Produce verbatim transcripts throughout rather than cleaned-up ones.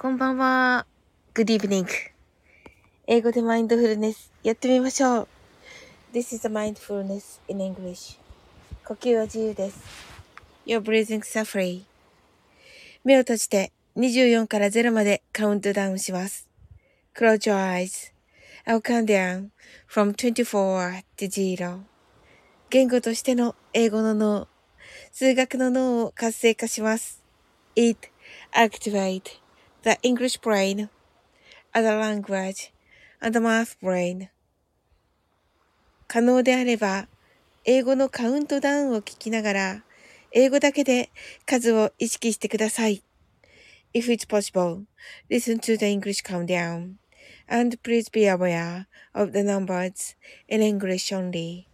こんばんは。Good evening. 英語でマインドフルネスやってみましょう。This is a mindfulness in English. 呼吸は自由です。Your breathing are free. 目を閉じてにじゅうよんからゼロまでカウントダウンします。Close your eyes. I'll count down from twenty-four to zero. 言語としての英語の脳、数学の脳を活性化します。It activates the English brain, other language, and the math brain. 可能であれば、英語のカウントダウンを聞きながら、英語だけで数を意識してください。If it's possible, listen to the English countdown, and please be aware of the numbers in English only.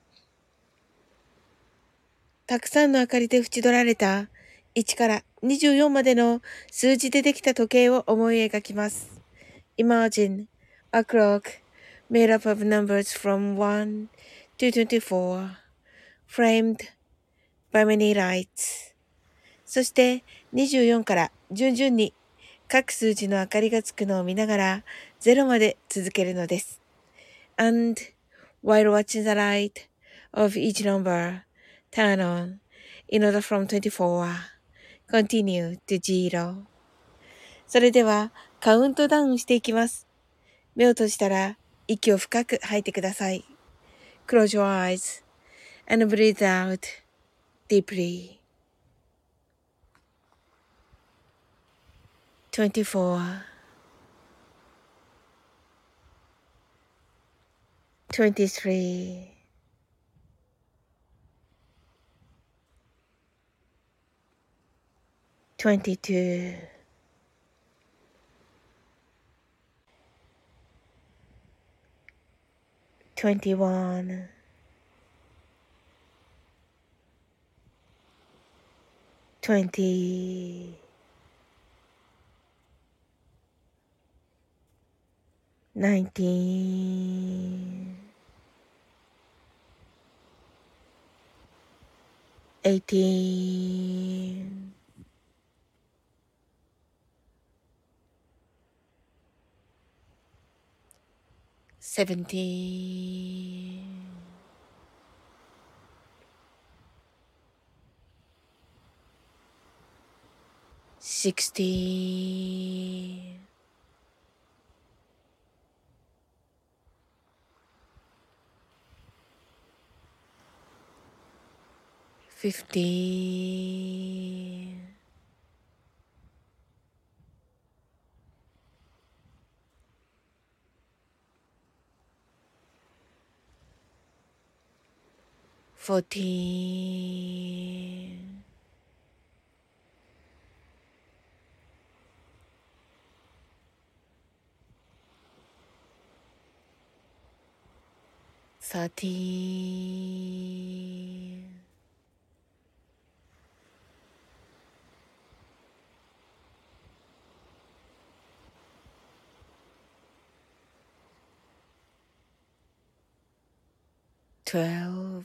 たくさんの明かりで縁取られたいちからにじゅうよんまでの数字でできた時計を思い描きます。Imagine a clock made up of numbers from one to twenty-four, framed by many lights. そしてにじゅうよんから順々に各数字の明かりがつくのを見ながらゼロまで続けるのです。And while watching the light of each number turn on in order from twenty-four, continue to zero. それではカウントダウンしていきます。目を閉じたら息を深く吐いてください。Close your eyes and breathe out deeply. twenty-four, twenty-three, twenty-two, twenty-one, twenty, nineteen, eighteen, seventeen, sixteen, fifteen, fourteen, thirteen, twelve,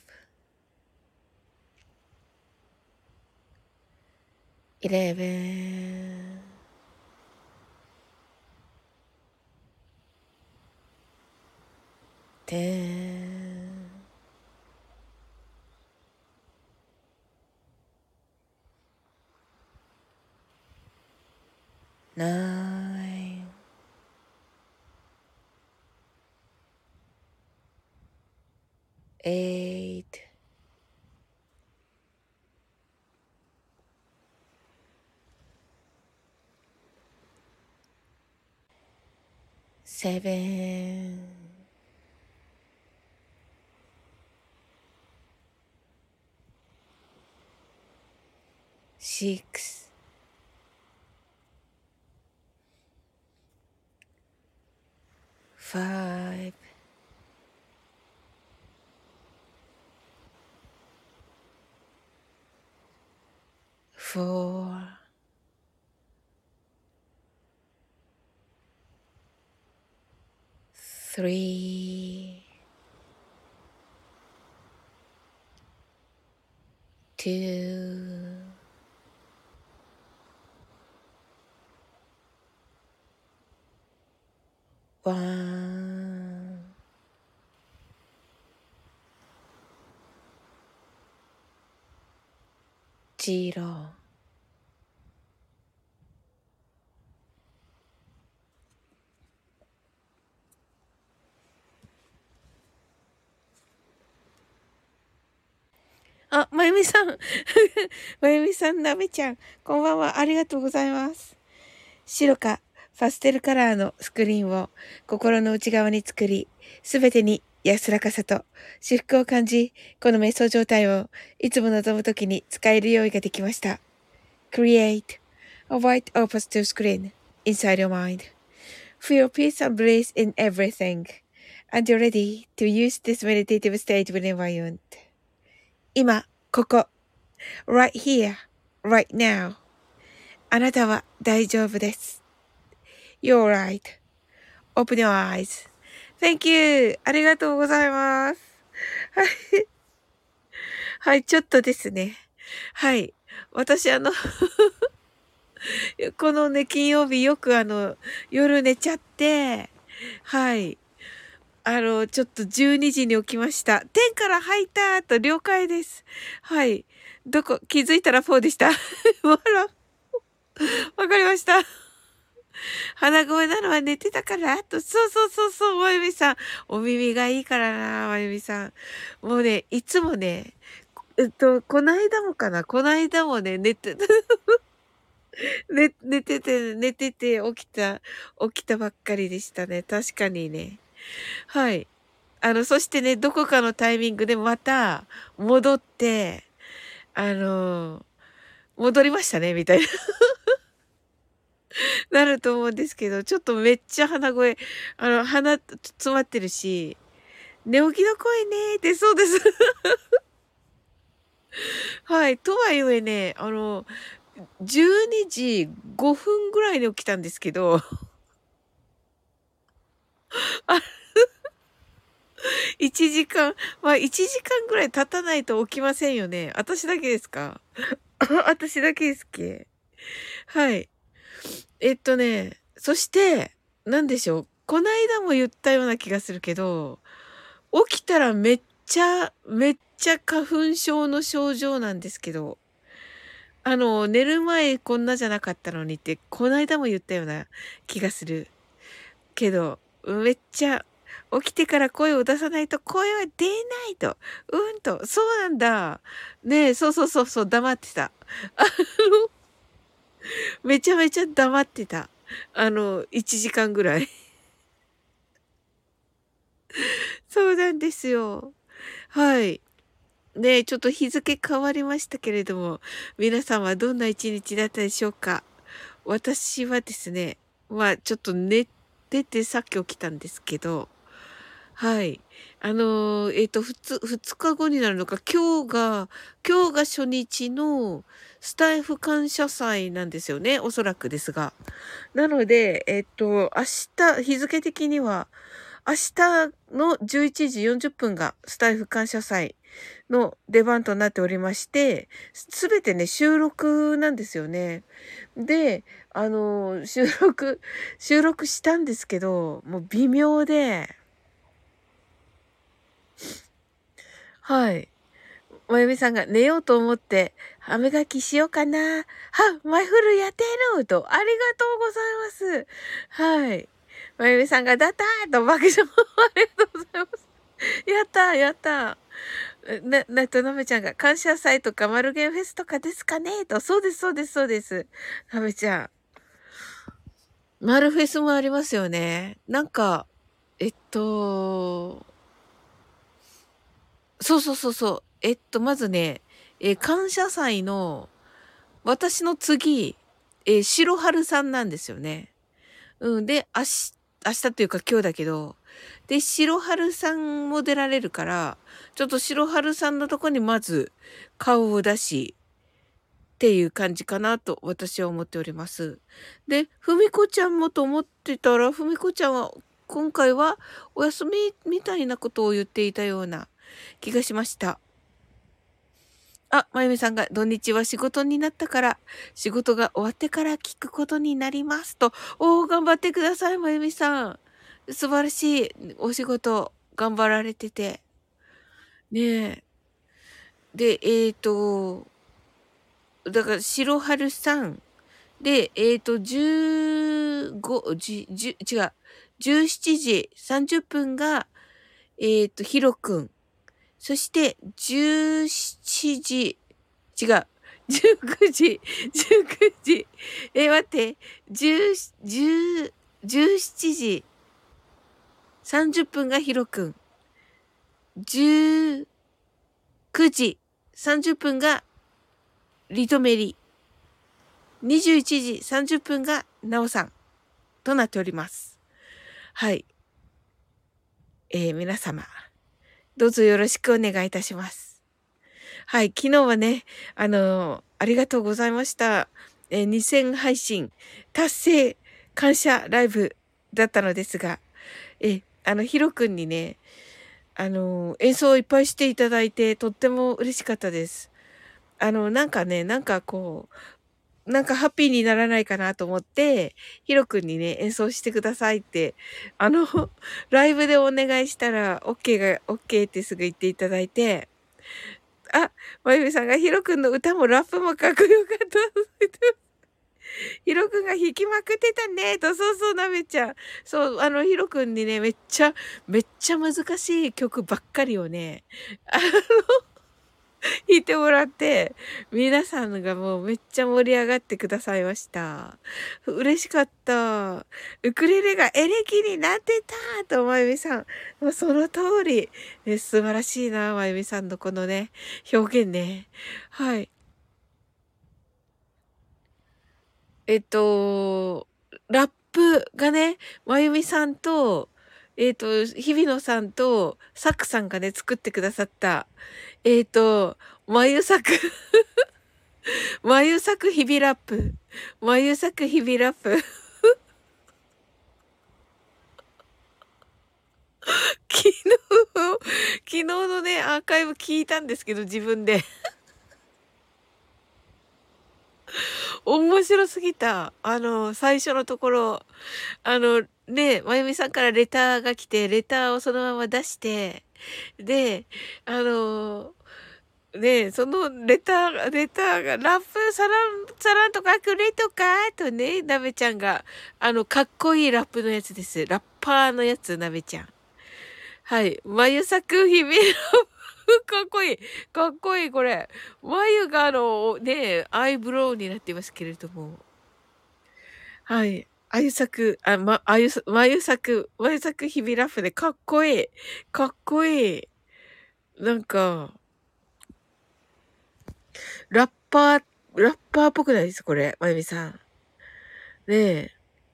eleven, ten, nine, eight, seven, six, five, four, three, two, わーん。ジロー。あ、まゆみさん。まゆみさん、なべちゃん。こんばんは。ありがとうございます。白かパステルカラーのスクリーンを心の内側に作り、すべてに安らかさと至福を感じ、この瞑想状態をいつも望むときに使える用意ができました。Create a white or pastel screen inside your mind.Feel peace and bliss in everything. And you're ready to use this meditative state whenever you want. 今、ここ。right here, right now. あなたは大丈夫です。You're right. Open your eyes. Thank you. ありがとうございます。はい。はい、ちょっとですね。はい。私、あのこのね、金曜日よくあの、夜寝ちゃって、はい。あの、ちょっとじゅうにじに起きました。天から吐いたと了解です。はい。どこ、気づいたらフォーでした。わら。わかりました。鼻声なのは寝てたからと。そうそうそうそう、まゆみさん。お耳がいいからな、まゆみさん。もうね、いつもね、えっと、こないだもかな、こないだもね、寝て、寝、寝てて、寝てて起きた、起きたばっかりでしたね。確かにね。はい。あの、そしてね、どこかのタイミングでまた戻って、あの、戻りましたね、みたいな、なると思うんですけど、ちょっとめっちゃ鼻声、あの、鼻詰まってるし、寝起きの声ねーって、そうです。はい。とはいえね、あの、じゅうにじごふんぐらいに起きたんですけど、あ、いちじかん、まあいちじかんぐらい経たないと起きませんよね。私だけですか？私だけですっけ？はい。えっとね、そして、なんでしょう。こないだも言ったような気がするけど、起きたらめっちゃ、めっちゃ花粉症の症状なんですけど、あの、寝る前こんなじゃなかったのにって、こないだも言ったような気がする。けど、めっちゃ、起きてから声を出さないと声は出ないと。うんと、そうなんだ。ねえ、そうそうそうそう、黙ってた。あの、めちゃめちゃ黙ってた。あの、いちじかんぐらい。そうなんですよ。はい。ねえ、ちょっと日付変わりましたけれども、皆さんはどんな一日だったでしょうか？私はですね、まあ、ちょっと寝ててさっき起きたんですけど、はい。あの、えっと、ふつふつかごになるのか、今日が今日が初日のスタイフ感謝祭なんですよね、おそらくですが。なので、えっと、明日、日付的には、明日のじゅういちじよんじゅっぷんがスタイフ感謝祭の出番となっておりまして、すべてね、収録なんですよね。で、あの、収録、収録したんですけど、もう微妙で、はい。まゆみさんが寝ようと思って、歯磨きしようかな。は、マイフルやってると、ありがとうございます。はい。まゆみさんが、だったーと爆笑。ありがとうございます。やったー、やったー。な、なと、なめちゃんが、感謝祭とか、マルゲンフェスとかですかねと、そうです、そうです、そうです。なめちゃん。マルフェスもありますよね。なんか、えっと、そうそうそうそう。えっと、まずね、えー感謝祭の、私の次、えー、白春さんなんですよね。うん。で、明日、明日というか今日だけど、で、白春さんも出られるから、ちょっと白春さんのとこにまず顔を出し、っていう感じかなと私は思っております。で、ふみこちゃんもと思ってたら、ふみこちゃんは今回はお休みみたいなことを言っていたような気がしました。あ、まゆみさんが土日は仕事になったから、仕事が終わってから聞くことになりますと。おー、頑張ってください、まゆみさん。 素晴らしいお仕事頑張られてて。ねえ。で、えっ、と、だから、白春さん。で、えっ、と、じゅうご、じゅ、じゅ、違う。じゅうしちじさんじゅっぷんが、えっ、と、ひろくん。そして、じゅうしちじ、違う。じゅうくじ、じゅうくじ。え、待って。じゅう、じゅう、じゅうしちじさんじゅっぷんがひろくん。じゅうくじさんじゅっぷんがリトメリ。にじゅういちじさんじゅっぷんがなおさんとなっております。はい。えー、皆様、どうぞよろしくお願いいたします。はい。昨日はね、あのー、ありがとうございました。えー、にせん配信達成感謝ライブだったのですが、えー、あの、ヒロくんにね、あのー、演奏をいっぱいしていただいて、とっても嬉しかったです。あの、なんかね、なんかこう、なんかハッピーにならないかなと思って、ヒロ君にね、演奏してくださいって、あの、ライブでお願いしたら、OK が、OK ってすぐ言っていただいて、あ、まゆみさんがヒロ君の歌もラップもかっこよかった。ヒロ君が弾きまくってたね、と、そうそう、なべちゃん。そう、あの、ヒロ君にね、めっちゃ、めっちゃ難しい曲ばっかりをね、あ弾いてもらって、皆さんがもうめっちゃ盛り上がってくださいました。嬉しかった。ウクレレがエレキになってたと、まゆみさん。もうその通り。ね、素晴らしいな、まゆみさんのこのね、表現ね。はい。えっと、ラップがね、まゆみさんと、えっと、日比野さんと、サクさんがね、作ってくださった、えっと、まゆさく眉作日々ラップ。眉作日々ラップ。昨日、昨日のね、アーカイブ聞いたんですけど、自分で。面白すぎた。あの、最初のところ、あの、ね、まゆみさんからレターが来て、レターをそのまま出して、で、あの、ねそのレター、レターが、ラップサラン、サランとかくれとかとね、なべちゃんが、あの、かっこいいラップのやつです。ラッパーのやつ、なべちゃん。はい。眉作ひびかっこいい。かっこいい、これ。眉があの、ね、アイブロウになっていますけれども。はい。あゆ作、あ、ま、あゆ、眉作、眉作ひびラフでかっこいい。かっこいい。なんか、ラッパー、ラッパーっぽくないですこれ、まゆみさん。ねえ。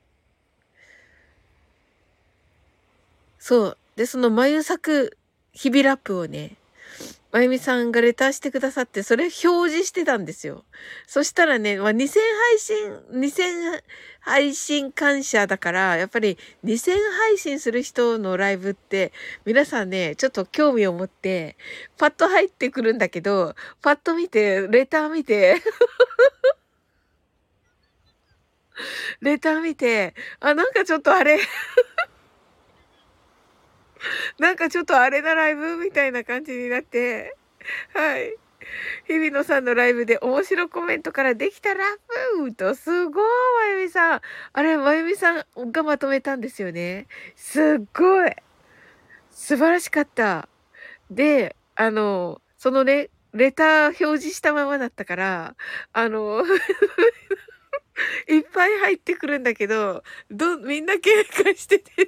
そう。で、その眉作日々ラップをね、まゆみさんがレターしてくださって、それ表示してたんですよ。そしたらね、まあ、にせん配信、にせん配信感謝だから、やっぱりにせん配信する人のライブって、皆さんね、ちょっと興味を持って、パッと入ってくるんだけど、パッと見て、レター見て、レター見て、あ、なんかちょっとあれ、なんかちょっとあれなライブみたいな感じになって、はい。日比野さんのライブで面白コメントからできたラップと、すごい、まゆみさん。あれ、まゆみさんがまとめたんですよね。すっごい。素晴らしかった。で、あの、そのね、レター表示したままだったから、あの、いっぱい入ってくるんだけど、ど、みんな警戒してて、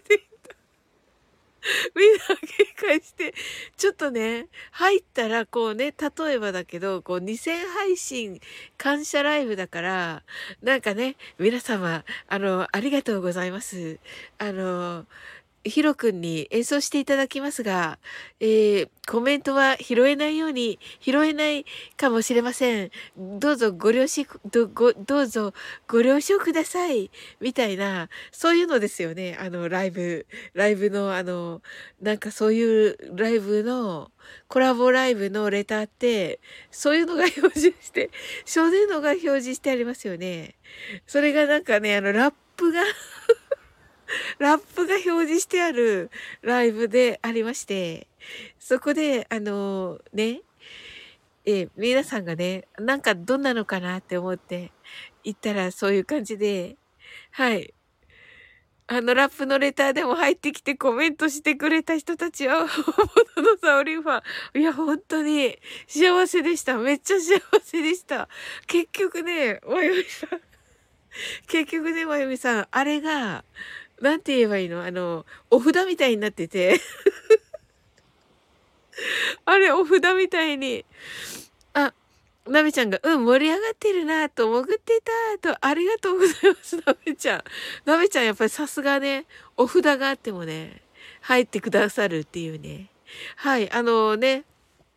みんな警戒して、ちょっとね、入ったらこうね、例えばだけど、こうにせん配信感謝ライブだから、なんかね、皆様、あの、ありがとうございます。あの、ヒロ君に演奏していただきますが、えー、コメントは拾えないように、拾えないかもしれません。どうぞご了承、ど、ご、どうぞご了承ください。みたいな、そういうのですよね。あの、ライブ、ライブの、あの、なんかそういうライブの、コラボライブのレターって、そういうのが表示して、そういうのが表示してありますよね。それがなんかね、あの、ラップがラップが表示してあるライブでありまして、そこで、あの、ね、ええ、皆さんがね、なんかどんなのかなって思って行ったらそういう感じで、はい。あの、ラップのレターでも入ってきてコメントしてくれた人たちは、本物のサオリンファン。いや、本当に幸せでした。めっちゃ幸せでした。結局ね、まゆみさん、結局ね、まゆみさん、あれが、なんて言えばいいのあの、お札みたいになってて、あれ、お札みたいに、あ、なべちゃんが、うん、盛り上がってるなと、潜ってたと、ありがとうございます、なべちゃん。なべちゃん、やっぱりさすがね、お札があってもね、入ってくださるっていうね。はい、あのね、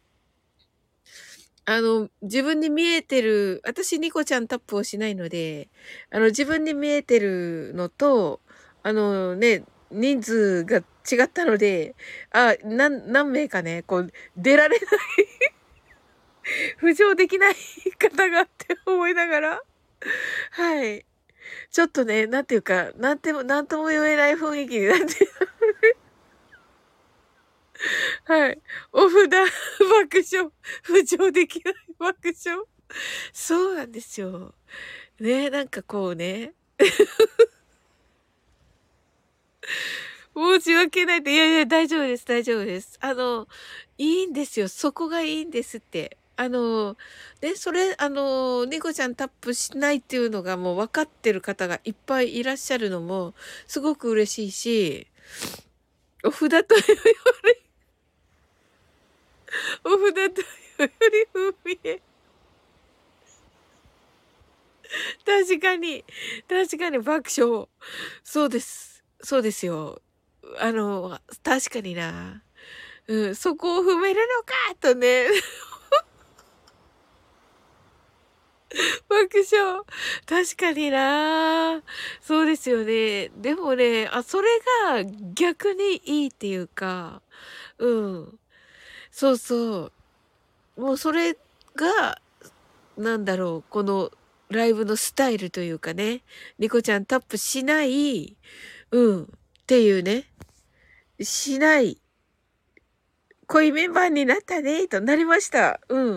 あの、自分に見えてる、私、ニコちゃんタップをしないので、あの、自分に見えてるのと、あのね、人数が違ったので、あ、何、何名かね、こう、出られない、浮上できない方がって思いながら、はい。ちょっとね、なんていうか、なんても、なんとも言えない雰囲気になって、はい。お札、爆笑。浮上できない爆笑。そうなんですよ。ね、なんかこうね、申し訳ないって、いやいや、大丈夫です、大丈夫です。あの、いいんですよ。そこがいいんですって。あの、ね、それ、あの、ニコちゃんタップしないっていうのがもう分かってる方がいっぱいいらっしゃるのも、すごく嬉しいし、お札というより、お札というより風味へ。確かに、確かに爆笑。そうです。そうですよ。あの、確かにな。うん、そこを踏めるのかとね、爆笑。確かにな。そうですよね。でもね、あ、それが逆にいいっていうか、うん。そうそう。もうそれが、なんだろう、このライブのスタイルというかね、ニコちゃんタップしない、うん、っていうね、しない、濃いメンバーになったね、となりました。うん。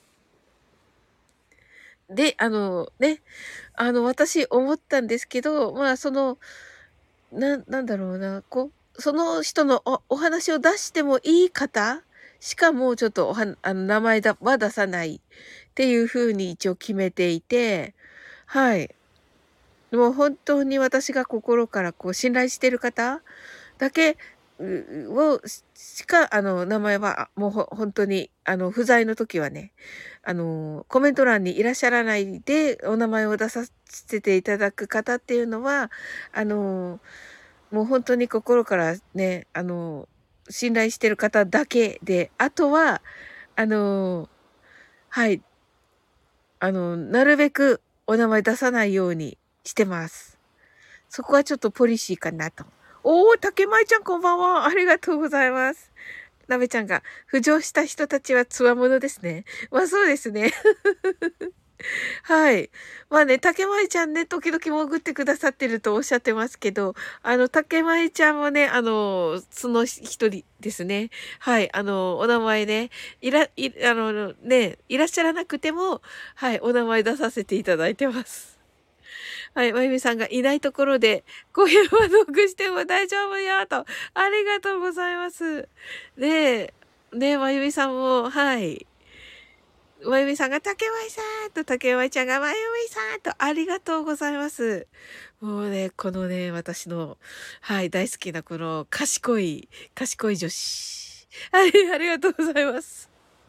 で、あの、ね、あの、私思ったんですけど、まあ、その、ななんだろうな、こう、その人のおお話を出してもいい方しかもうちょっとおはあの、名前だは出さないっていう風に一応決めていて、はい。もう本当に私が心からこう信頼してる方だけ、うをししか、あの、名前は、あ、もうほほんとに、あの、不在の時はね、あの、コメント欄にいらっしゃらないで、お名前を出させていただく方っていうのは、あの、もうほんとに心からね、あの、信頼してる方だけで、あとは、あの、はい、あの、なるべくお名前出さないようにしてます。そこはちょっとポリシーかなと。おお、竹舞ちゃんこんばんは。ありがとうございます。なべちゃんが、浮上した人たちは強者ですね。まあそうですね。はい。まあね、竹舞ちゃんね、時々潜ってくださってるとおっしゃってますけど、あの、竹舞ちゃんもね、あの、その一人ですね。はい。あの、お名前ね、いら、い、あの、ね、いらっしゃらなくても、はい、お名前出させていただいてます。はい、まゆみさんがいないところで、声は読しても大丈夫よと。ありがとうございます。で、ね、まゆみさんも、はい。まゆみさんが竹舞さんと、竹舞ちゃんがまゆみさんと、ありがとうございます。もうね、このね、私の、はい、大好きなこの賢い、賢い女子。はい、ありがとうございます。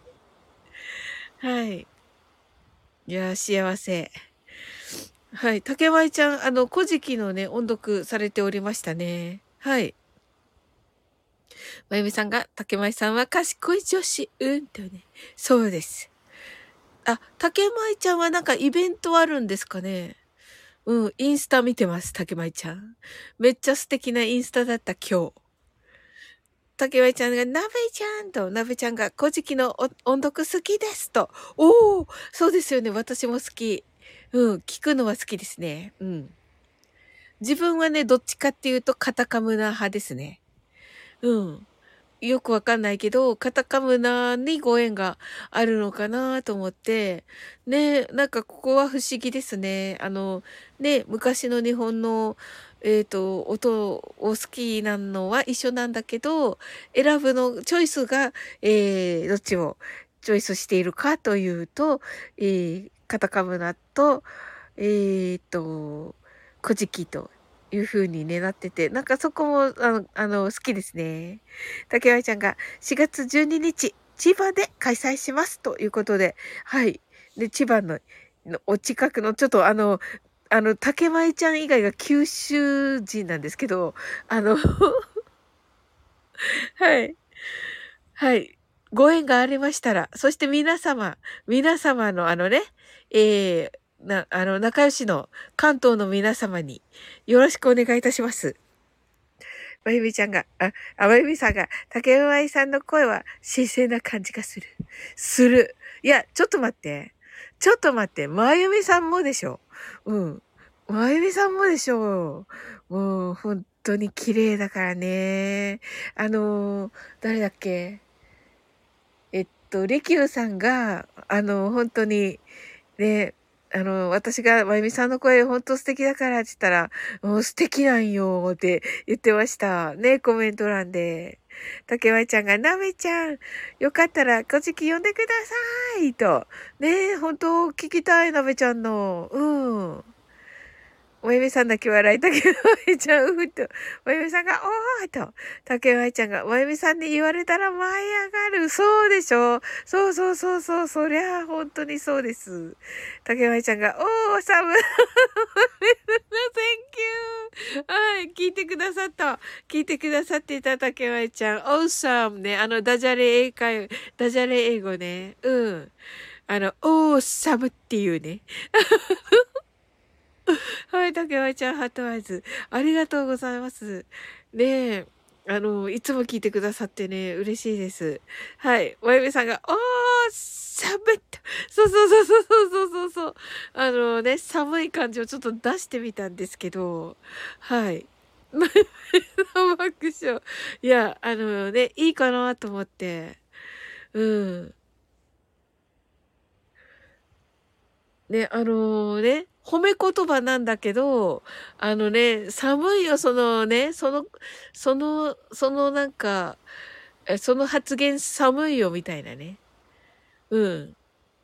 はい。いや、幸せ。はい。竹舞ちゃん、あの、古事記のね、音読されておりましたね。はい。まゆみさんが、竹舞さんは賢い女子、うんとね。そうです。あ、竹舞ちゃんはなんかイベントあるんですかね。うん、インスタ見てます、竹舞ちゃん。めっちゃ素敵なインスタだった、今日。竹舞ちゃんが、なべちゃんと、なべちゃんが、古事記のお音読好きですと。おー、そうですよね。私も好き。うん、聞くのは好きですね。うん。 自分はね、どっちかっていうとカタカムナ派ですね。うん。よくわかんないけど、カタカムナにご縁があるのかなと思って、ね、なんかここは不思議ですね。あの、ね、昔の日本の、えっと、音を好きなのは一緒なんだけど、選ぶの、チョイスが、えー、どっちをチョイスしているかというと、えー、カタカムナと、えっと、古事記という風にね、なってて、なんかそこも、あの、あの、好きですね。竹谷ちゃんがしがつじゅうににち、千葉で開催しますということで、はい。で、千葉の、のお近くの、ちょっとあの、あの、竹舞ちゃん以外が九州人なんですけど、あの、はい。はい。ご縁がありましたら、そして皆様、皆様のあのね、えー、な、あの、仲良しの関東の皆様によろしくお願いいたします。まゆみちゃんが、あ、あ、まゆみさんが、竹馬さんの声は新鮮な感じがする。する。いや、ちょっと待って。ちょっと待って。まゆみさんもでしょ。うん。まゆみさんもでしょ。もう、本当に綺麗だからね。あのー、誰だっけ。えっと、りきゅうさんが、あの、本当に、ね、あの、私が、まゆみさんの声本当素敵だからって言ったら、もう素敵なんよって言ってました。ね、コメント欄で。竹舞ちゃんが、なめちゃん、よかったら、こじき呼んでくださいと。ね、本当聞きたい、なべちゃんの。うん。おゆみさんだけ笑い、竹舞ちゃん、うふっと。おゆみさんが、おーと。竹舞ちゃんが、おゆみさんに言われたら舞い上がる。そうでしょ。そうそうそうそう。そりゃ、本当にそうです。竹舞ちゃんが、おー、サム。センキュー。はい。聞いてくださった。聞いてくださっていた竹舞ちゃん。オーサムね。あの、ダジャレ英会、ダジャレ英語ね。うん。あの、オーサムっていうね。はい、竹内ちゃん、ハートアイズ。ありがとうございます。ねえ、あの、いつも聞いてくださってね、嬉しいです。はい、まゆみさんが、おー、寒いと。そうそうそうそうそうそうそう。あのね、寒い感じをちょっと出してみたんですけど、はい。まゆみさん爆笑。いや、あのね、いいかなと思って。うん。ね、あのね、褒め言葉なんだけど、あのね、寒いよ、そのね、その、その、そのなんか、えその発言寒いよ、みたいなね。うん。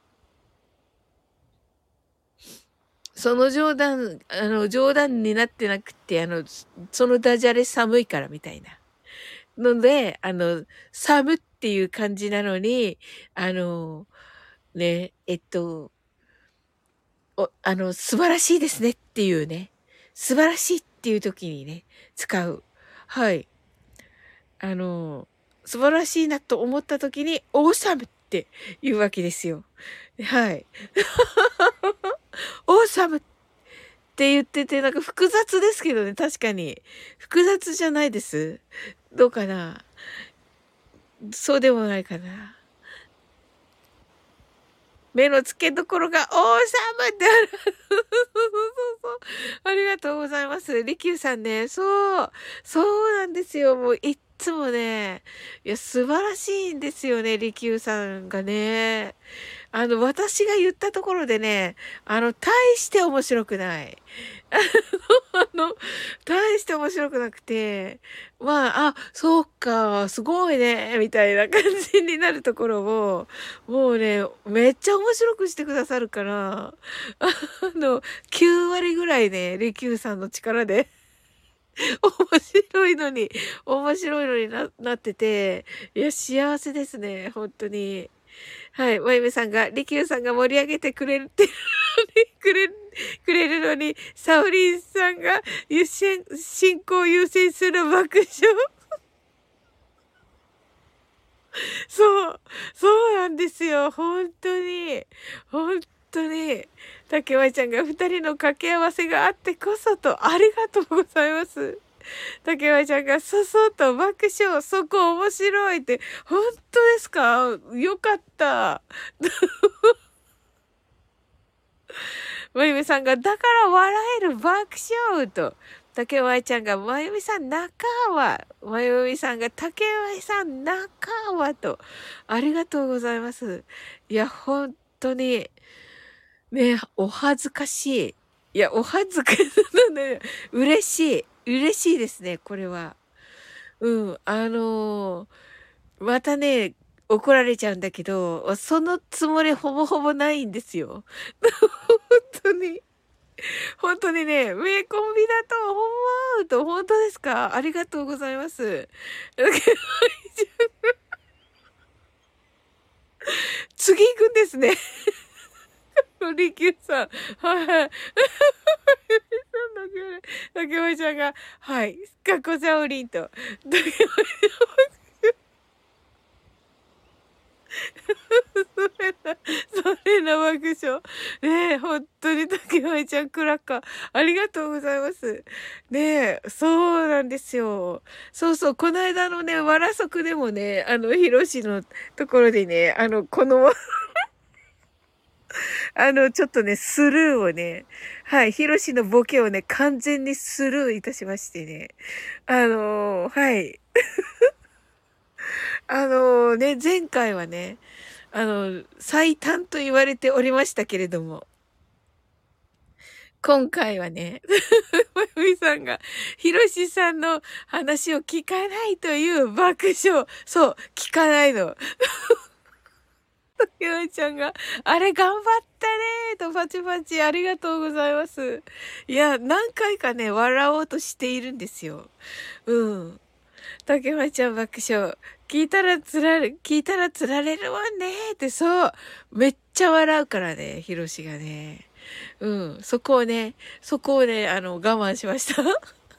その冗談、あの、冗談になってなくて、あの、そのダジャレ寒いから、みたいな。ので、あの、寒っていう感じなのに、あの、ね、えっと、お、あの、素晴らしいですねっていうね。素晴らしいっていう時にね、使う。はい。あの、素晴らしいなと思った時に、オーサムって言うわけですよ。はい。オーサムって言ってて、なんか複雑ですけどね、確かに。複雑じゃないです。どうかな。そうでもないかな。目の付けどころが、オーサムってある。そうそうそう。ありがとうございます。リキューさんね。そう。そうなんですよ。もういっつもね。いや、素晴らしいんですよね。リキューさんがね。あの、私が言ったところでね、あの、大して面白くない。あの、大して面白くなくて、まあ、あ、そうか、すごいね、みたいな感じになるところを、もうね、めっちゃ面白くしてくださるから、あの、きゅう割ぐらいね、リキューさんの力で面白いのに、面白いのにな、なってて、いや、幸せですね、本当に。はい。まゆめさんが、りきゅうさんが盛り上げてくれてるのに、くれ、くれるのに、サオリンさんが優先、進行優先する爆笑。そう、そうなんですよ。本当に。本当に。竹前ちゃんが二人の掛け合わせがあってこそと、ありがとうございます。竹前ちゃんが、そそっと爆笑、そこ面白いって、本当ですか？よかった。まゆめさんが、だから笑える爆笑と。 竹前ちゃんが、まゆみさん、中は。まゆみさんが、竹前さん、中はと。ありがとうございます。いや、本当に、ね、お恥ずかしい。いや、お恥ずかしいのね。嬉しい。嬉しいですね、これは。うん、あのーまたね、怒られちゃうんだけど、そのつもりほぼほぼないんですよ。本当に。本当にね、名コンビだと思うと、本当ですか？ありがとうございます。次行くんですね。リキューさん。はいはい。竹前ちゃんが、はい。かっこちゃおりんと。竹前それな、それな爆笑。ねえ、本当に竹前ちゃんクラッカー。ありがとうございます。ねえ、そうなんですよ。そうそう、この間のね、わらそくでもね、あの、ヒロシのところでね、あの、この、あの、ちょっとね、スルーをね、はい、ヒロシのボケをね、完全にスルーいたしましてね。あのはい。あのね、前回はね、あの、最短と言われておりましたけれども、今回はね、まゆみさんが、ひろしさんの話を聞かないという爆笑。そう、聞かないの。竹内ちゃんが、あれ頑張ったねーとパチパチありがとうございます。いや、何回かね、笑おうとしているんですよ。うん。竹内ちゃん爆笑。聞いたらつられ、聞いたらつられるわねーって、そう。めっちゃ笑うからね、ひろしがね。うん。そこをね、そこをね、あの、我慢しました。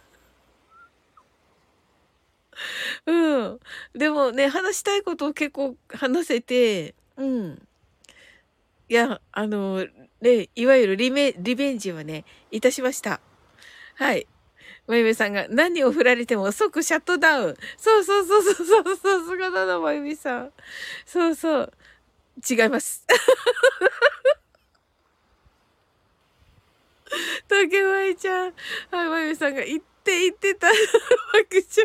うん。でもね、話したいことを結構話せて、うん。いや、あの、ね、いわゆるリメリベンジはね、いたしました。はい。まゆみさんが何を振られても即シャットダウン。そうそうそうそうそうそう、さすがだな、まゆみさん。そうそう。違います。竹舞ちゃん。はい、まゆみさんが言って言ってた。拍手。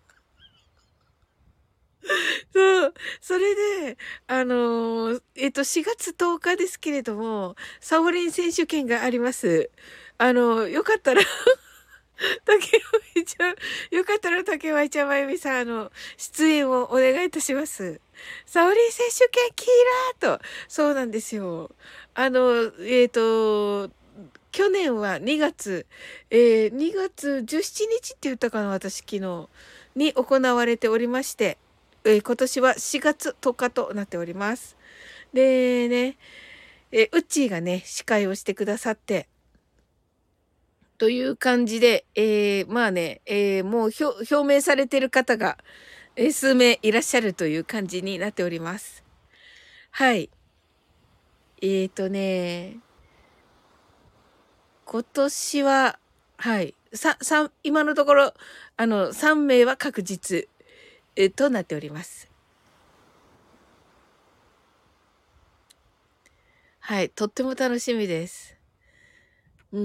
そう。それで、あのーえっと、しがつとおかですけれども、サオリン選手権があります。あの、よかったら竹舞ちゃん、よかったら竹舞ちゃん、まゆみさん、あの、出演をお願いいたします。サオリン選手権キーラーと、そうなんですよ。あの、えっと、去年はにがつ、えー、にがつじゅうしちにちって言ったかな、私昨日、に行われておりまして、えー今年はしがつとおかとなっております。でね、えー、ウッチーがね、司会をしてくださって、という感じで、えー、まあね、えー、もう表表明されている方が、えー数名いらっしゃるという感じになっております。はい。えーとね、今年は、はい、さ、さ、今のところ、あの、さんめいは確実、えーとなっております。はい、とっても楽しみです。うん。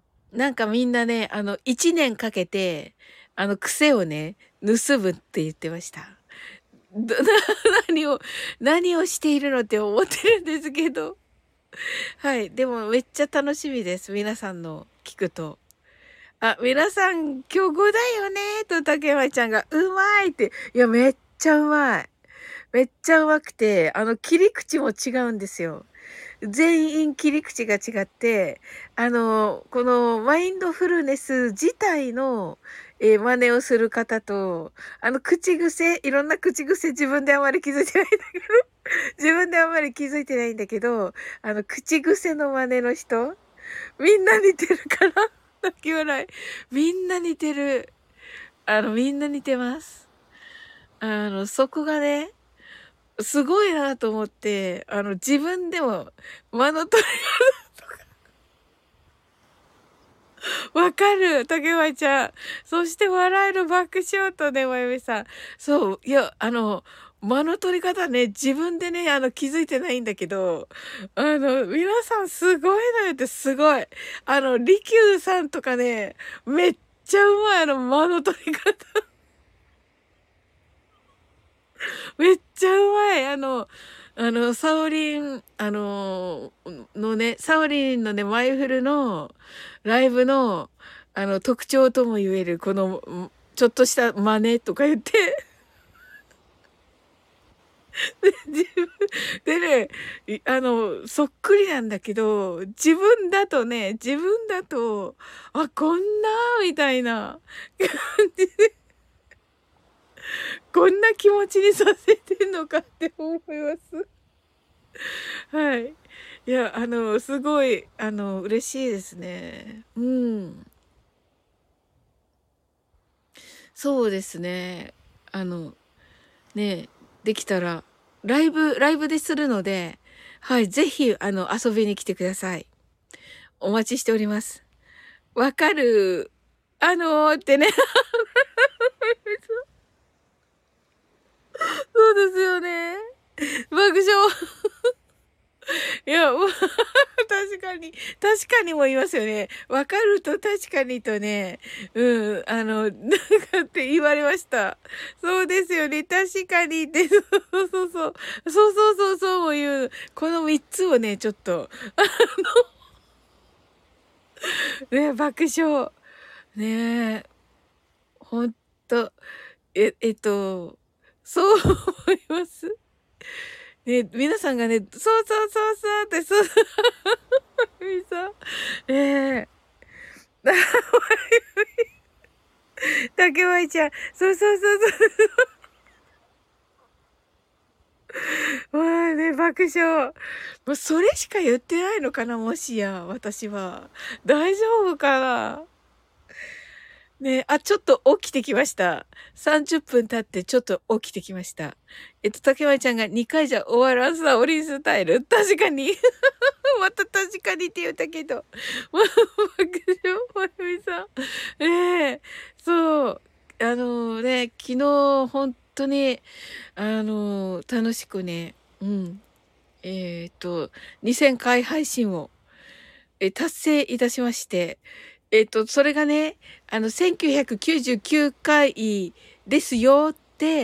なんかみんなね、あの、いちねんかけて、あの、癖をね、盗むって言ってました。どな何を何をしているのって思ってるんですけど。はい。でもめっちゃ楽しみです。皆さんの聞くと。あ、皆さん、今日語だよねと竹山ちゃんが、うまいって。いや、めっちゃうまい。めっちゃうまくて、あの、切り口も違うんですよ。全員切り口が違って、あの、このマインドフルネス自体の、えー真似をする方と、あの、口癖、いろんな口癖自分であまり気づいてないんだけど、自分であまり気づいてないんだけど、あの、口癖の真似の人、みんな似てるから、泣き笑い。みんな似てる。あの、みんな似てます。あの、そこがね、すごいなと思って、あの、自分でも、間の取りわかる、竹前ちゃん。そして笑えるバックショートね、まゆみさん。そう、いや、あの、間の取り方ね、自分でね、あの、気づいてないんだけど、あの、皆さんすごいのよってすごい。あの、利休さんとかね、めっちゃうまい、あの、間の取り方。めっちゃうまい。あの、あの、サオリン、あの、のね、サオリンのね、マイフルのライブの、あの、特徴とも言える、この、ちょっとした真似とか言って、で、自分、でね、いあの、そっくりなんだけど、自分だとね、自分だと、あ、こんな、みたいな感じで、こんな気持ちにさせてんのかって思います。はい。いや、あの、すごい、あの、嬉しいですね。うん。そうですね。あの、ね、できたら、ライブ、ライブでするので、はい、ぜひ、あの、遊びに来てください。お待ちしております。わかる。あのー、ってね。そうですよね。爆笑。いや、もう確かに、確かにも言いますよね。わかると確かにとね、うん、あの、なんかって言われました。そうですよね。確かにって、そうそうそうそう、そうそうそうそうも言う。この三つをね、ちょっと、ね、爆笑。ねえ、ほんと、え、えっと、そう思います。ね、皆さんがね、そうそうそうそうって、そう、みさん、ええ竹舞ちゃん、そうそうそうそう。もうね、爆笑。もうそれしか言ってないのかな、もしや、私は。大丈夫かな。ね、あ、ちょっと起きてきました。さんじゅっぷん経ってちょっと起きてきました。えっと、竹舞ちゃんがにかいじゃ終わらんさ、オリンスタイル。確かに。また確かにって言ったけど。まあ、爆笑、まゆみさん。ええそう。あのね、昨日、本当に、あの楽しくね、うん。えっと、にせんかい配信を、え、達成いたしまして、えっと、それがね、あの、せんきゅうひゃくきゅうじゅうきゅうかいですよって、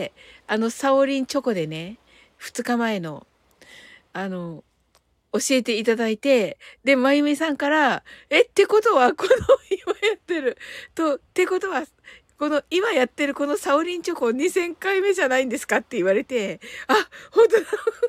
あの、サオリンチョコでね、ふつかまえの、あの、教えていただいて、で、まゆみさんから、え、ってことは、この今やってる、と、ってことは、この今やってるこのサオリンチョコにせんかいめじゃないんですかって言われて、あ、本当だ、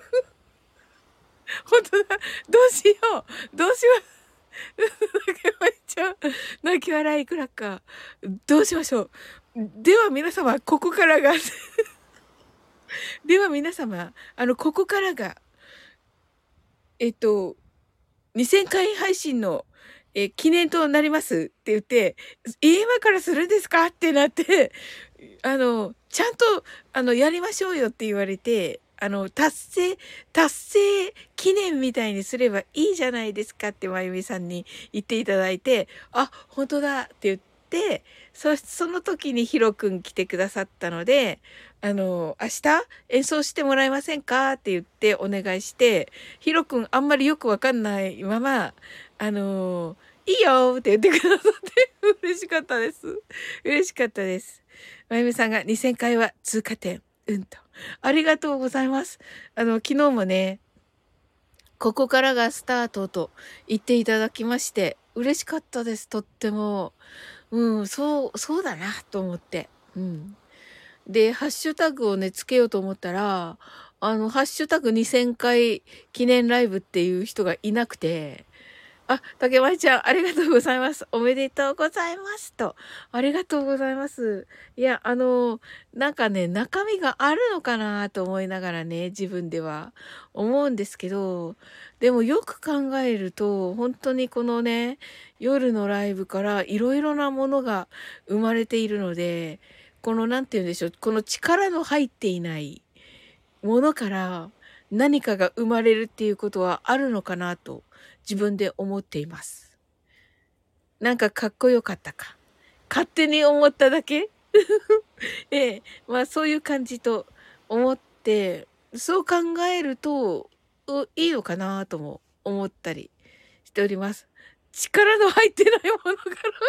本当だ、どうしよう、どうします。泣き笑いちゃう。泣き笑いクラッカー。どうしましょう。では皆様、ここからがでは皆様、あの、ここからが、えっと、にせんかい配信の、え、記念となりますって言って、今からするんですかってなって、あの、ちゃんと、あの、やりましょうよって言われて、あの、達成、達成記念みたいにすればいいじゃないですかってまゆみさんに言っていただいて、あ、本当だって言って、そ、その時にヒロくん来てくださったので、あの、明日演奏してもらえませんかって言ってお願いして、ヒロくんあんまりよくわかんないまま、あの、いいよって言ってくださって嬉しかったです。嬉しかったです。まゆみさんがにせんかいは通過点。うんと。ありがとうございます。あの、昨日もね、ここからがスタートと言っていただきまして、嬉しかったです。とっても。うん、そう、そうだなと思って。うん。で、ハッシュタグをね、つけようと思ったら、あの、ハッシュタグにせんかい記念ライブっていう人がいなくて、あ、竹丸ちゃん、ありがとうございます。おめでとうございますと。ありがとうございます。いや、あの、なんかね、中身があるのかなと思いながらね、自分では思うんですけど、でもよく考えると、本当にこのね、夜のライブからいろいろなものが生まれているので、この、なんて言うんでしょう、この力の入っていないものから何かが生まれるっていうことはあるのかなと自分で思っています。なんかかっこよかったか。勝手に思っただけええ、まあそういう感じと思って、そう考えると、ういいのかなとも思ったりしております。力の入ってないものから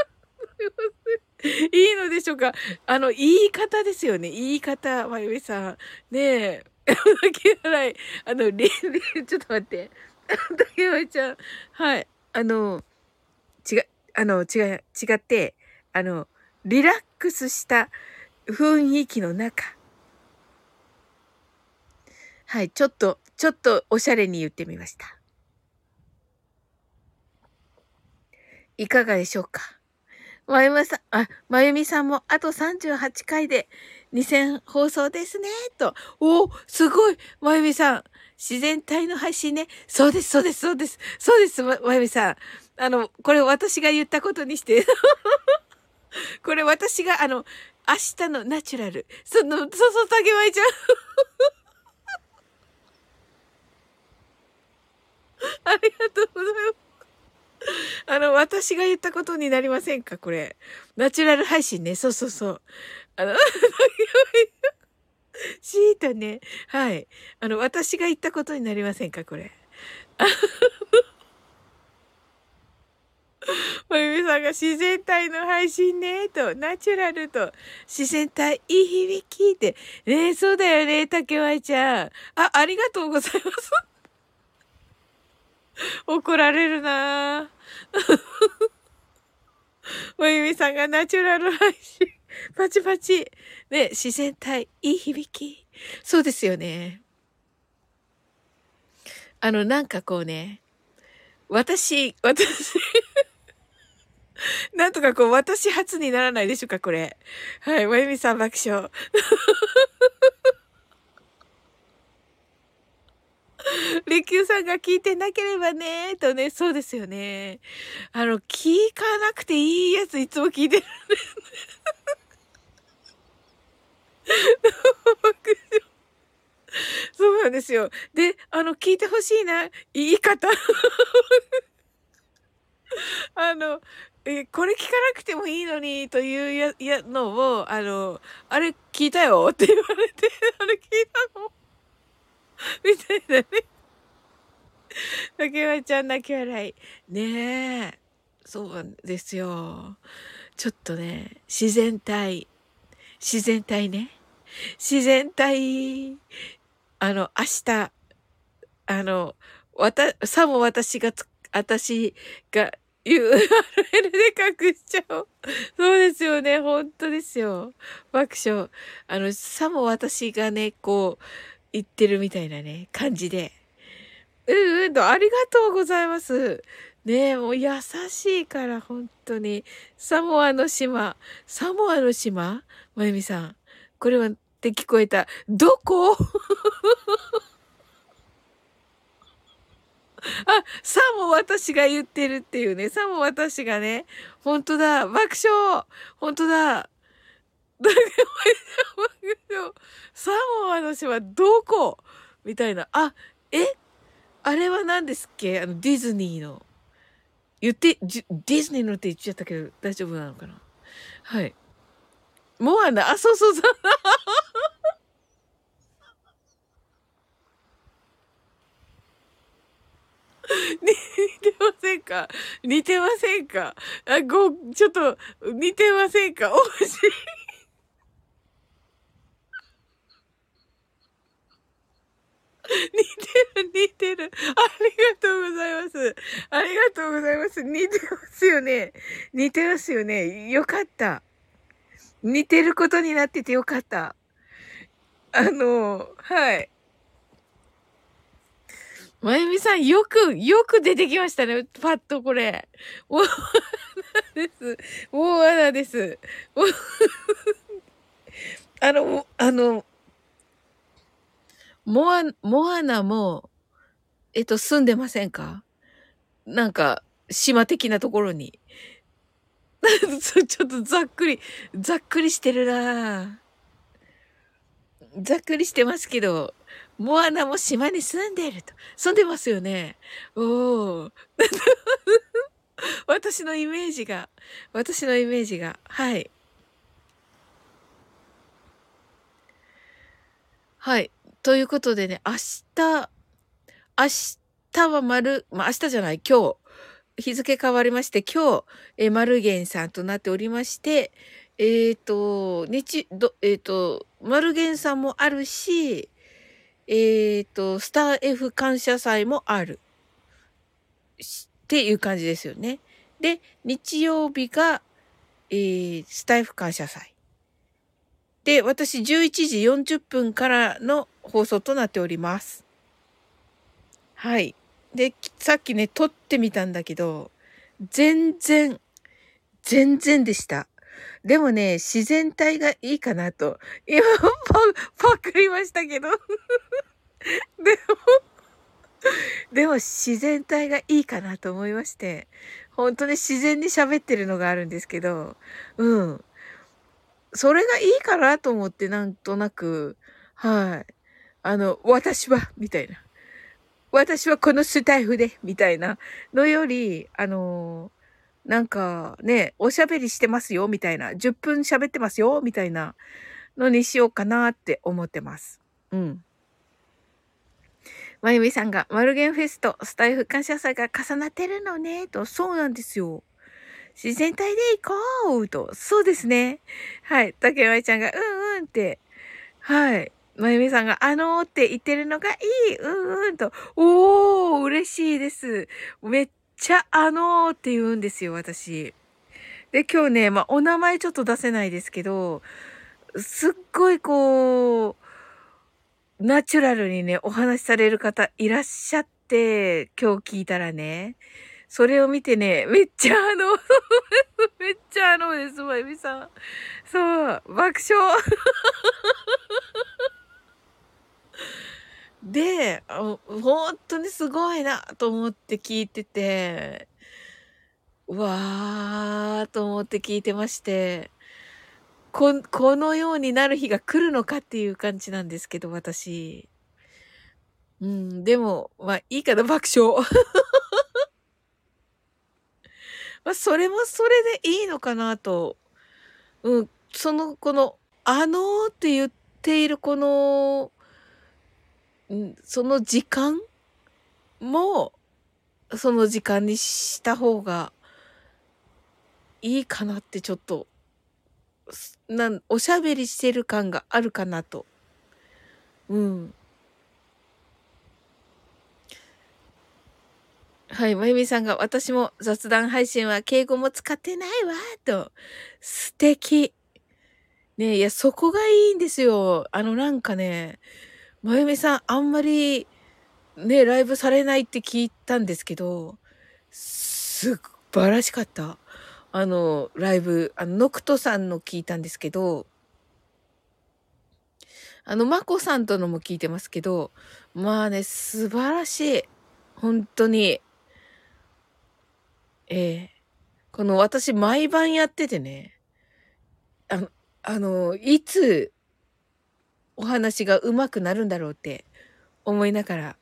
いいのでしょうか。あの、言い方ですよね。言い方、まゆみさん。ねえ。竹笑い。あの、り、り、ちょっと待って。竹笑いちゃん。はい。あの、違う、あの、違う、違って、あの、リラックスした雰囲気の中。はい。ちょっと、ちょっとおしゃれに言ってみました。いかがでしょうか。まゆまさん、あ、まゆみさんもあとさんじゅうはちかいでにせん放送ですね、と。おー、すごい、まゆみさん。自然体の配信ね。そうです、そうです、そうです。そうです、ま、まゆみさん。あの、これ私が言ったことにして。これ私が、あの、明日のナチュラル。その、そうそう、竹舞ちゃん。ありがとうございます。あの、私が言ったことになりませんかこれ。ナチュラル配信ね。そうそうそう。あの、シートね。はい。あの、私が言ったことになりませんかこれ。まゆみさんが自然体の配信ね、と、ナチュラルと、自然体、いい響きって。ねえ、そうだよね、竹舞ちゃん。あ、ありがとうございます。怒られるなぁ。まゆみさんがナチュラル配信。パチパチ。ね、自然体、いい響き。そうですよね。あの、なんかこうね、私、私、なんとかこう、私初にならないでしょうか、これ。はい、まゆみさん爆笑。りきゅうさんが聞いてなければね、とね、そうですよね。あの、聞かなくていいやついつも聞いてる。爆笑。そうなんですよ。で、あの、聞いてほしいな、言い方。あの、え、これ聞かなくてもいいのに、というや、や、のを、あの、あれ聞いたよって言われて、あれ聞いたのみたいなね。竹山ちゃん泣き笑い。ねえ。そうなんですよ。ちょっとね、自然体。自然体ね。自然体。あの、明日、あの、わた、さも私がつ、私が ユーアールエル で隠しちゃおう。そうですよね。本当ですよ。爆笑。あの、さも私がね、こう、言ってるみたいなね、感じで。うんうんと、ありがとうございます。ねえ、もう優しいから、本当に。サモアの島。サモアの島まゆみさん。これはって聞こえた。どこあ、さも私が言ってるっていうね。さも私がね。本当だ。爆笑。本当だ。だけど、爆笑。サモアの島どこみたいな。あ、えあれは何ですっけあの、ディズニーの。言って、じディズニーのって言っちゃったけど、大丈夫なのかなはい。モアナ、あ、そうそうそう。似てませんか似てませんかあ、ご、ちょっと、似てませんか惜しい。似てる、似てる。ありがとうございます。ありがとうございます。似てますよね。似てますよね。よかった。似てることになっててよかった。あの、はい。まゆみさん、よく、よく出てきましたね。パッとこれ。大穴です。大穴です。おあの、あの、モア、モアナも、えっと、住んでませんかなんか、島的なところに。ちょちょっとざっくり、ざっくりしてるなぁざっくりしてますけど、モアナも島に住んでいると。住んでますよね。おー。私のイメージが、私のイメージが、はい。はい。ということでね、明日、明日は丸、まあ、明日じゃない、今日。 日付変わりまして、今日、えー、マルゲンさんとなっておりまして、えっ、と、日、ど、えっ、と、マルゲンさんもあるし、えっ、と、スター F 感謝祭もある。っていう感じですよね。で、日曜日が、えー、スタイフ感謝祭。で、私じゅういちじよんじゅっぷんからの放送となっております。はい。で、さっきね、撮ってみたんだけど、全然、全然でした。でもね、自然体がいいかなと。今、パ、パクりましたけど。でも、でも自然体がいいかなと思いまして、本当に自然に喋ってるのがあるんですけど、うん。それがいいかなと思って、なんとなく、はい。あの、私は、みたいな。私はこのスタイフで、みたいなのより、あの、なんかね、おしゃべりしてますよ、みたいな。じゅっぷん喋ってますよ、みたいなのにしようかなって思ってます。うん。まゆみさんが、マルゲンフェスとスタイフ感謝祭が重なってるのね、と。そうなんですよ。自然体で行こうと。そうですね。はい。竹舞ちゃんが、うんうんって。はい。まゆみさんが、あのーって言ってるのがいい。うんうんと。おー、嬉しいです。めっちゃあのーって言うんですよ、私。で、今日ね、まあ、お名前ちょっと出せないですけど、すっごいこう、ナチュラルにね、お話しされる方いらっしゃって、今日聞いたらね、それを見てね、めっちゃあの、めっちゃあのです、まゆみさん。そう、爆笑。で、あ本当にすごいなと思って聞いてて、うわーと思って聞いてまして、こ、このようになる日が来るのかっていう感じなんですけど、私。うん、でも、まあいいかな、爆笑。まあそれもそれでいいのかなと。うん、その、この、あのーって言っているこの、うん、その時間も、その時間にした方がいいかなってちょっと、なん、おしゃべりしてる感があるかなと。うん。はい、まゆみさんが、私も雑談配信は敬語も使ってないわ、と。素敵。ねえ、いや、そこがいいんですよ。あの、なんかね、まゆみさん、あんまり、ね、ライブされないって聞いたんですけど、素晴らしかった。あの、ライブ、あの、ノクトさんの聞いたんですけど、あの、マコさんとのも聞いてますけど、まあね、素晴らしい。本当に。ええこの私、毎晩やっててね、あの、あの、いつお話が上手くなるんだろうって思いながら、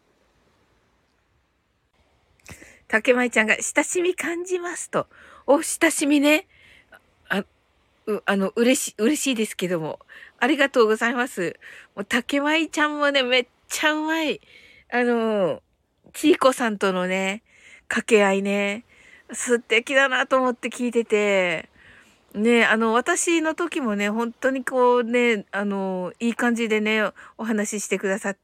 竹舞ちゃんが親しみ感じますと。お、親しみね。あ、う、あの、嬉し、嬉しいですけども。ありがとうございます。もう竹舞ちゃんもね、めっちゃうまい。あの、ちいこさんとのね、掛け合いね、素敵だなと思って聞いてて、ね、あの、私の時もね、本当にこうね、あの、いい感じでね、お話ししてくださって、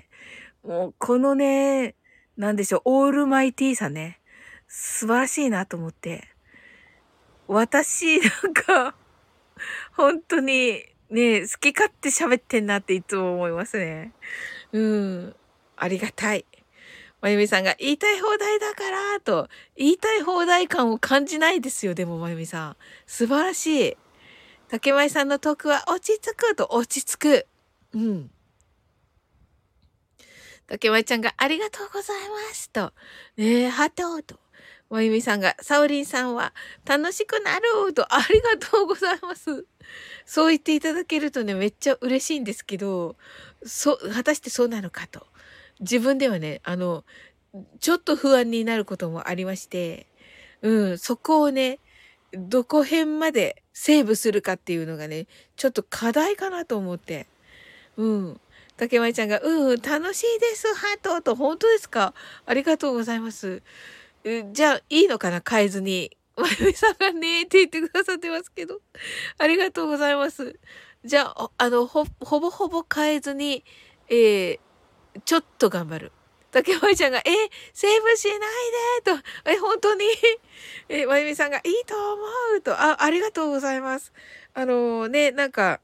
もう、このね、なんでしょう、オールマイティーさね、素晴らしいなと思って。私、なんか、本当に、ね、好き勝手喋ってんなっていつも思いますね。うん。ありがたい。まゆみさんが言いたい放題だからと、言いたい放題感を感じないですよ、でもまゆみさん。素晴らしい。竹舞さんのトークは落ち着くと落ち着く。うん。竹舞ちゃんがありがとうございますと。ねえ、ハトと。まゆみさんが、サオリンさんは楽しくなると、ありがとうございます。そう言っていただけるとね、めっちゃ嬉しいんですけど、そう、果たしてそうなのかと。自分ではね、あの、ちょっと不安になることもありまして、うん、そこをね、どこ辺までセーブするかっていうのがね、ちょっと課題かなと思って。うん。竹舞ちゃんが、うん、うん、楽しいです、ハートと、本当ですか？ありがとうございます。 うじゃあ、いいのかな変えずに。まゆみさんがねーって言ってくださってますけど。ありがとうございます。じゃあ、あの、ほ、ほぼほぼ変えずに、えー、ちょっと頑張る。竹前ちゃんが、え、セーブしないでと、え、本当にえ、まゆみさんが、いいと思うと、あ、ありがとうございます。あのね、なんか、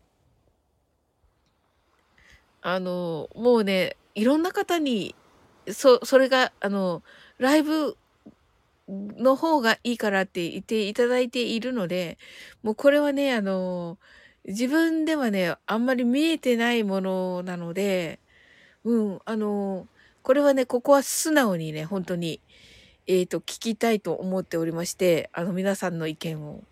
あの、もうね、いろんな方に、そ、それが、あの、ライブの方がいいからって言っていただいているので、もうこれはね、あの、自分ではね、あんまり見えてないものなので、うん、あの、これはね、ここは素直にね、本当に、えっと、聞きたいと思っておりまして、あの、皆さんの意見を。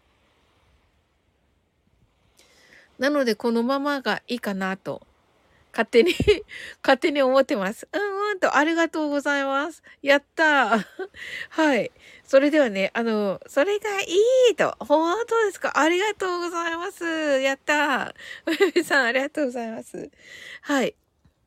なので、このままがいいかなと、勝手に勝手に思ってます。うんうんと、ありがとうございます。やったー。はい。それではね、あの、それがいいと。本当ですか？ありがとうございます。やったー。おやみさん、ありがとうございます。はい。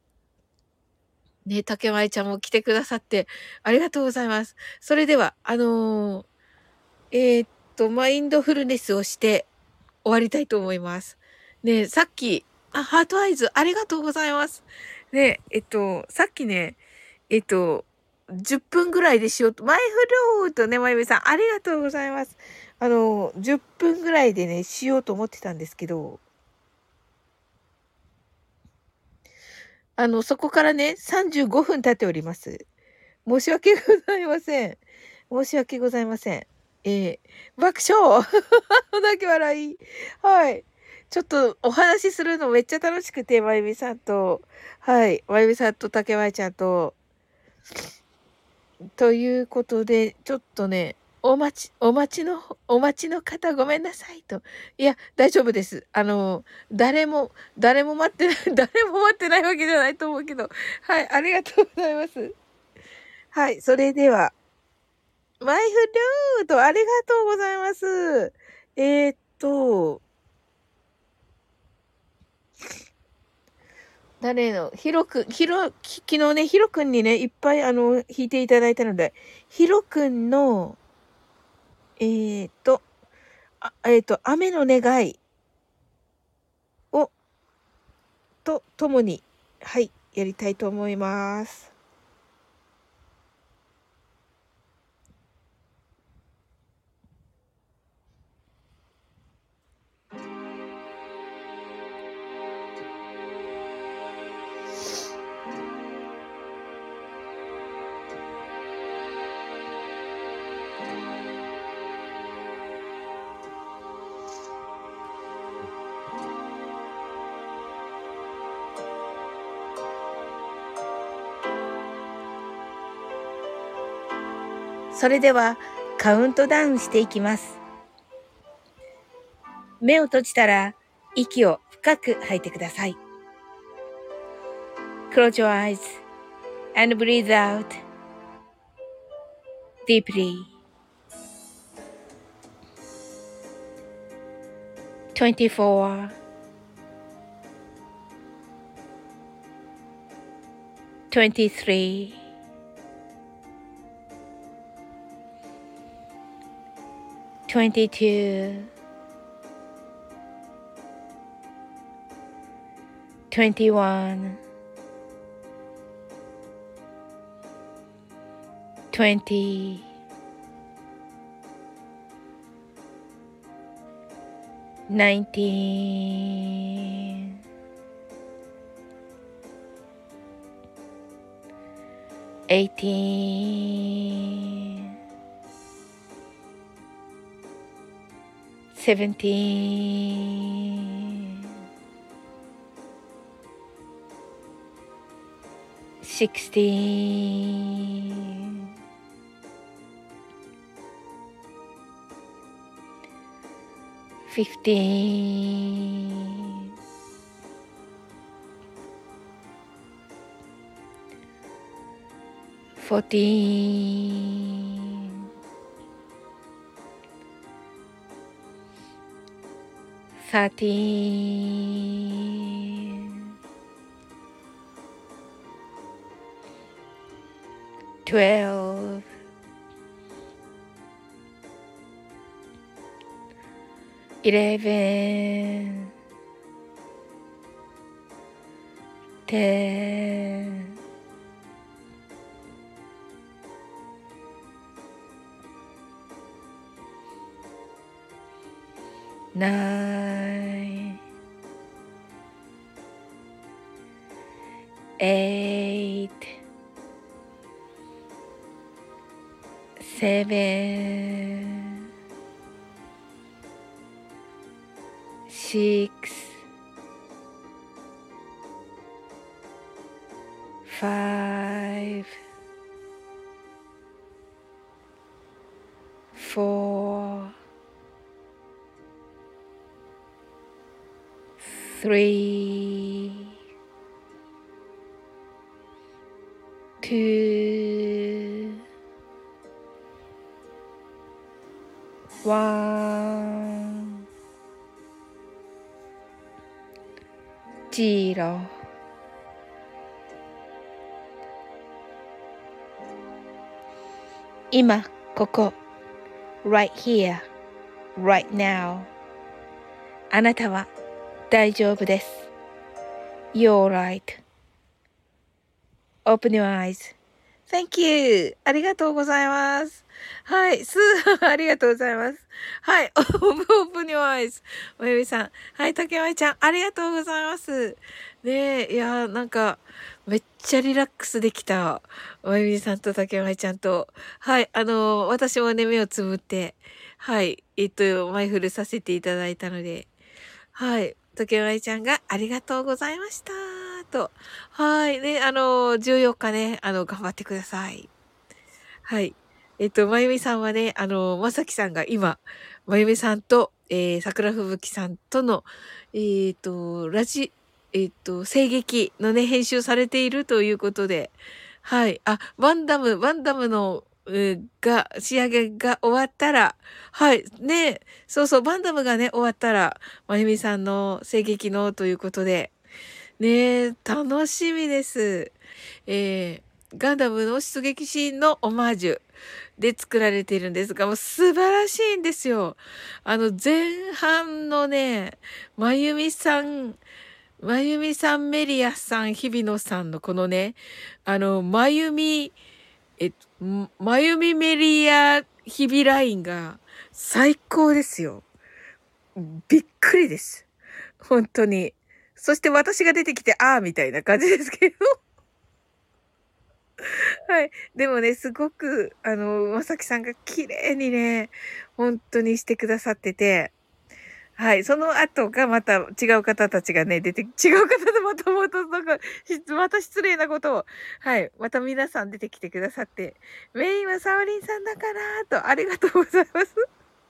ね、竹舞ちゃんも来てくださって、ありがとうございます。それでは、あのーえーっと、マインドフルネスをして終わりたいと思います。ね、さっき、あ、ハートアイズ、ありがとうございます。ね、えっと、さっきね、えっと、じゅっぷんぐらいでしようと、マイフルーとね、まゆみさん、ありがとうございます。あの、じゅっぷんぐらいでね、しようと思ってたんですけど、あの、そこからね、さんじゅうごふん経っております。申し訳ございません。申し訳ございません。えー、爆笑だけ笑い。はい。ちょっとお話しするのめっちゃ楽しくて、まゆみさんと、はい。まゆみさんと竹舞ちゃんと、ということで、ちょっとね、お待ち、お待ちの、お待ちの方ごめんなさいと。いや、大丈夫です。あの、誰も、誰も待ってない、誰も待ってないわけじゃないと思うけど、はい、ありがとうございます。はい、それでは、マイフルート、ありがとうございます。えーっと、誰の、ヒロくん、ヒロ、き昨日ね、ヒロくんにね、いっぱいあの、弾いていただいたので、ヒロくんの、えーっと、あえーっと、雨の願いを、と、ともに、はい、やりたいと思います。それでは、カウントダウンしていきます。目を閉じたら、息を深く吐いてください。Close your eyes and breathe out deeply. twenty-four, twenty-three, twenty-two, twenty-one, twenty, nineteen, eighteen, seventeen, sixteen, fifteen, fourteen, thirteen, twelve, eleven, ten, nine, eight, seven, six, five, four, three, two, one, zero。今、ここ、right here, right now。あなたは大丈夫です。You're right.Open your eyes.Thank you. ありがとうございます。はい。すー、ありがとうございます。はい。Open your eyes. まゆみさん。はい。竹舞ちゃん。ありがとうございます。ねえ、いやー、なんか、めっちゃリラックスできた。まゆみさんと竹舞ちゃんと。はい。あのー、私もね、目をつぶって、はい。えっと、マイフルさせていただいたので、はい。竹舞ちゃんがありがとうございました。と。はい。ね、あの、じゅうよっかね、あの、頑張ってください。はい。えっと、まゆみさんはね、あの、まさきさんが今、まゆみさんと、えー、桜吹雪さんとの、えっと、ラジ、えっと、声劇のね、編集されているということで、はい。あ、バンダム、バンダムの、えが、仕上げが終わったら、はい。ね、そうそう、バンダムがね、終わったら、まゆみさんの声劇のということで、ねえ、楽しみです。えー、ガンダムの出撃シーンのオマージュで作られているんですが、もう素晴らしいんですよ。あの、前半のね、まゆみさん、まゆみさん、メリアさん、日比野さんのこのね、あの、まゆみ、えっと、まゆみメリア日々ラインが最高ですよ。びっくりです。本当に。そして私が出てきて、あーみたいな感じですけど。はい。でもね、すごく、あの、まさきさんが綺麗にね、本当にしてくださってて、はい。その後がまた違う方たちがね、出て、違う方でまたまた、なんか、しまた失礼なことを、はい。また皆さん出てきてくださって、メインはサオリンさんだからと、ありがとうございます。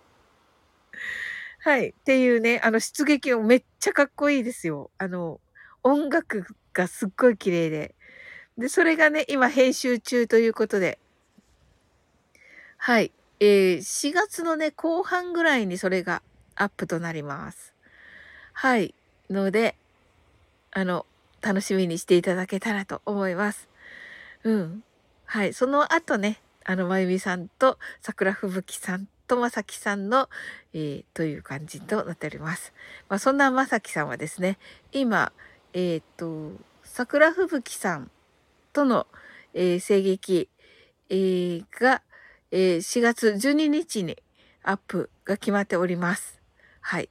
はい。っていうね、あの、出撃もめっちゃかっこいいですよ。あの、音楽がすっごい綺麗で。で、それがね、今編集中ということで。はい。えー、しがつのね、後半ぐらいにそれがアップとなります。はい。ので、あの、楽しみにしていただけたらと思います。うん。はい。その後ね、あの、まゆみさんと桜吹雪さんとまさきさんの、えー、という感じとなっております。まあ、そんなまさきさんはですね、今、えっと、桜吹雪さんとの、えー、声劇、えー、が、えー、しがつじゅうににちにアップが決まっております。はい。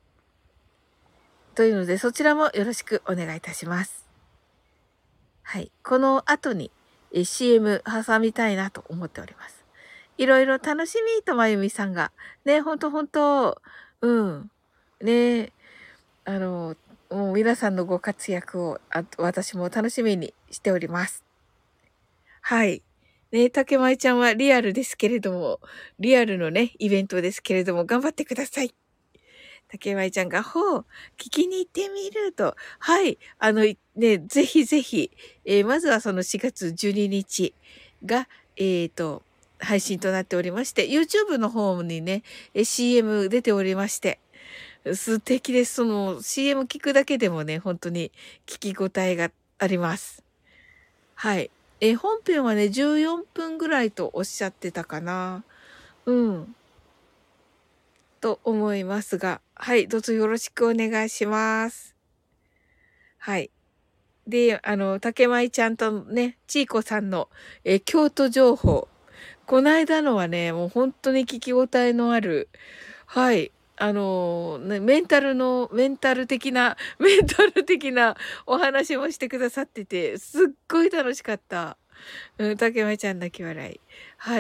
というので、そちらもよろしくお願いいたします。はい。この後に、えー、シーエム 挟みたいなと思っております。いろいろ楽しみとまゆみさんが。ね、ほんとほんと、うん。ね、あの、もう皆さんのご活躍を、あ私も楽しみにしております。はい。ね、竹舞ちゃんはリアルですけれども、リアルのね、イベントですけれども、頑張ってください。竹舞ちゃんが、ほう、聞きに行ってみると。はい。あの、ね、ぜひぜひ、えーまずはそのしがつじゅうににちが、えっと、配信となっておりまして、YouTube の方にね、え シーエム 出ておりまして、素敵です。その シーエム 聞くだけでもね、本当に聞き応えがあります。はい。え、本編はね、じゅうよんぷんぐらいとおっしゃってたかな。うん。 と思いますが、はい、どうぞよろしくお願いします。はい。で、あの、竹舞ちゃんとね、ちいこさんの、えー京都情報。こないだのはね、もう本当に聞き応えのある、はい、あのーね、メンタルの、メンタル的な、メンタル的なお話もしてくださってて、すっごい楽しかった。うん、竹舞ちゃん泣き笑い。はい。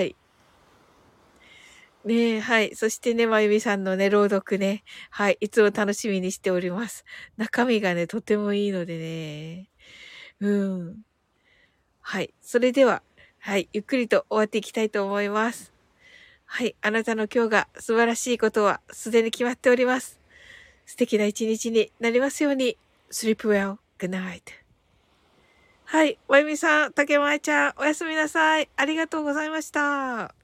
ねえ、はい。そしてね、まゆみさんのね、朗読ね。はい。いつも楽しみにしております。中身がね、とてもいいのでね。うん。はい。それでは、はい。ゆっくりと終わっていきたいと思います。はい。あなたの今日が素晴らしいことはすでに決まっております。素敵な一日になりますように。sleep well. Good night. はい。まゆみさん、竹前ちゃん、おやすみなさい。ありがとうございました。